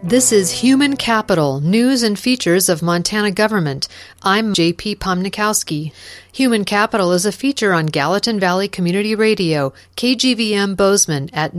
This is Human Capital, News and Features of Montana Government. I'm J.P. Pomnikowski. Human Capital is a feature on Gallatin Valley Community Radio, KGVM Bozeman at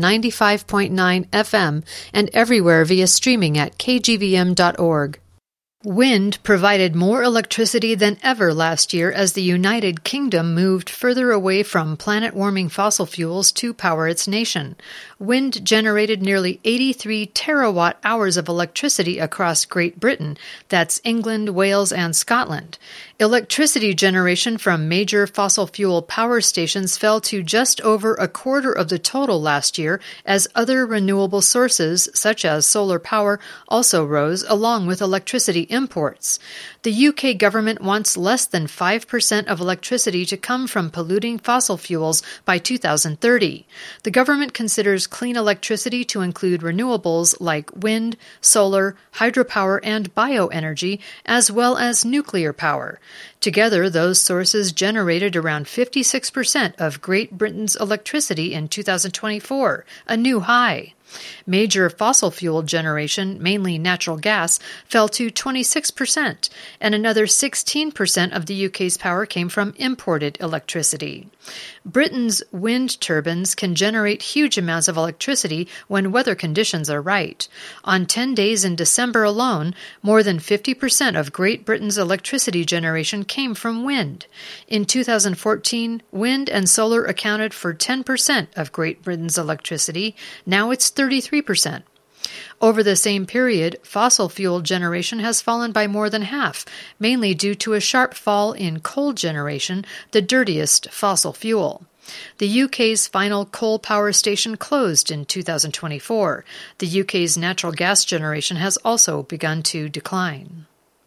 95.9 FM and everywhere via streaming at kgvm.org. Wind provided more electricity than ever last year as the United Kingdom moved further away from planet-warming fossil fuels to power its nation. Wind generated nearly 83 terawatt-hours of electricity across Great Britain, that's England, Wales, and Scotland. Electricity generation from major fossil fuel power stations fell to just over a quarter of the total last year as other renewable sources, such as solar power, also rose along with electricity imports. The UK government wants less than 5% of electricity to come from polluting fossil fuels by 2030. The government considers clean electricity to include renewables like wind, solar, hydropower, and bioenergy, as well as nuclear power. Together, those sources generated around 56% of Great Britain's electricity in 2024, a new high. Major fossil fuel generation, mainly natural gas, fell to 26%, and another 16% of the UK's power came from imported electricity. Britain's wind turbines can generate huge amounts of electricity when weather conditions are right. On 10 days in December alone, more than 50% of Great Britain's electricity generation came from wind. In 2014, wind and solar accounted for 10% of Great Britain's electricity. Now it's 33%. Over the same period, fossil fuel generation has fallen by more than half, mainly due to a sharp fall in coal generation, the dirtiest fossil fuel. The UK's final coal power station closed in 2024. The UK's natural gas generation has also begun to decline.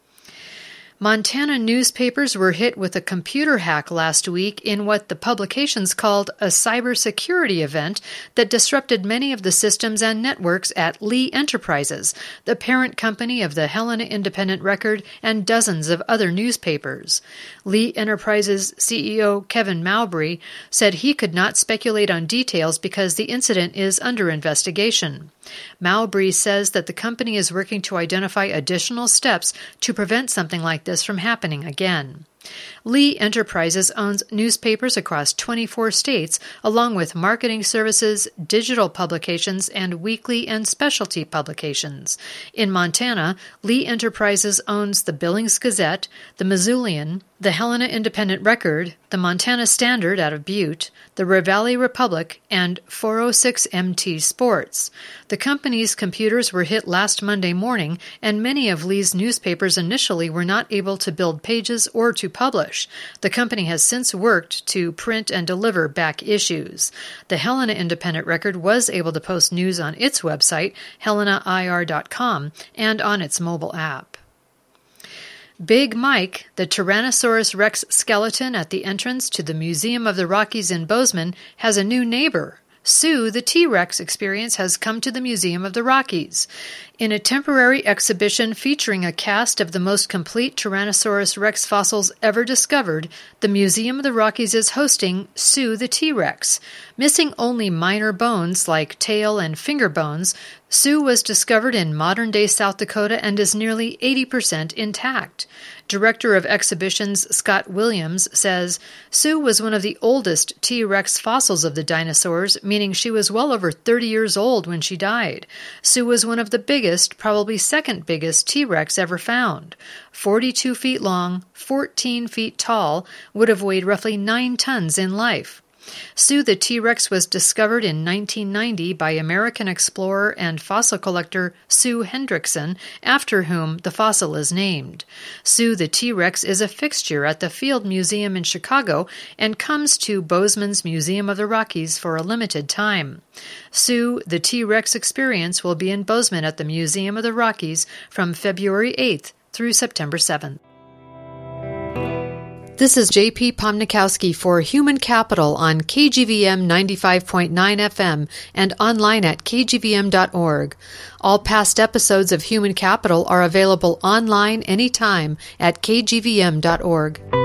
Montana newspapers were hit with a computer hack last week in what the publications called a cybersecurity event that disrupted many of the systems and networks at Lee Enterprises, the parent company of the Helena Independent Record and dozens of other newspapers. Lee Enterprises CEO Kevin Mowbray said he could not speculate on details because the incident is under investigation. Mowbray says that the company is working to identify additional steps to prevent something like this from happening again. Lee Enterprises owns newspapers across 24 states, along with marketing services, digital publications, and weekly and specialty publications. In Montana, Lee Enterprises owns the Billings Gazette, the Missoulian, the Helena Independent Record, the Montana Standard out of Butte, the Ravalli Republic, and 406MT Sports. The company's computers were hit last Monday morning, and many of Lee's newspapers initially were not able to build pages or to publish. The company has since worked to print and deliver back issues. The Helena Independent Record was able to post news on its website, helenair.com, and on its mobile app. Big Mike, the Tyrannosaurus Rex skeleton at the entrance to the Museum of the Rockies in Bozeman, has a new neighbor. Sue, the T-Rex experience, has come to the Museum of the Rockies. In a temporary exhibition featuring a cast of the most complete Tyrannosaurus Rex fossils ever discovered, the Museum of the Rockies is hosting Sue the T-Rex. Missing only minor bones like tail and finger bones, Sue was discovered in modern-day South Dakota and is nearly 80% intact. Director of Exhibitions Scott Williams says, Sue was one of the oldest T-Rex fossils of the dinosaurs, meaning she was well over 30 years old when she died. Sue was one of the biggest, probably second biggest T-Rex ever found. 42 feet long, 14 feet tall, would have weighed roughly 9 tons in life. Sue the T-Rex was discovered in 1990 by American explorer and fossil collector Sue Hendrickson, after whom the fossil is named. Sue the T-Rex is a fixture at the Field Museum in Chicago and comes to Bozeman's Museum of the Rockies for a limited time. Sue the T-Rex experience will be in Bozeman at the Museum of the Rockies from February 8th through September 7th. This is J.P. Pomnikowski for Human Capital on KGVM 95.9 FM and online at kgvm.org. All past episodes of Human Capital are available online anytime at kgvm.org.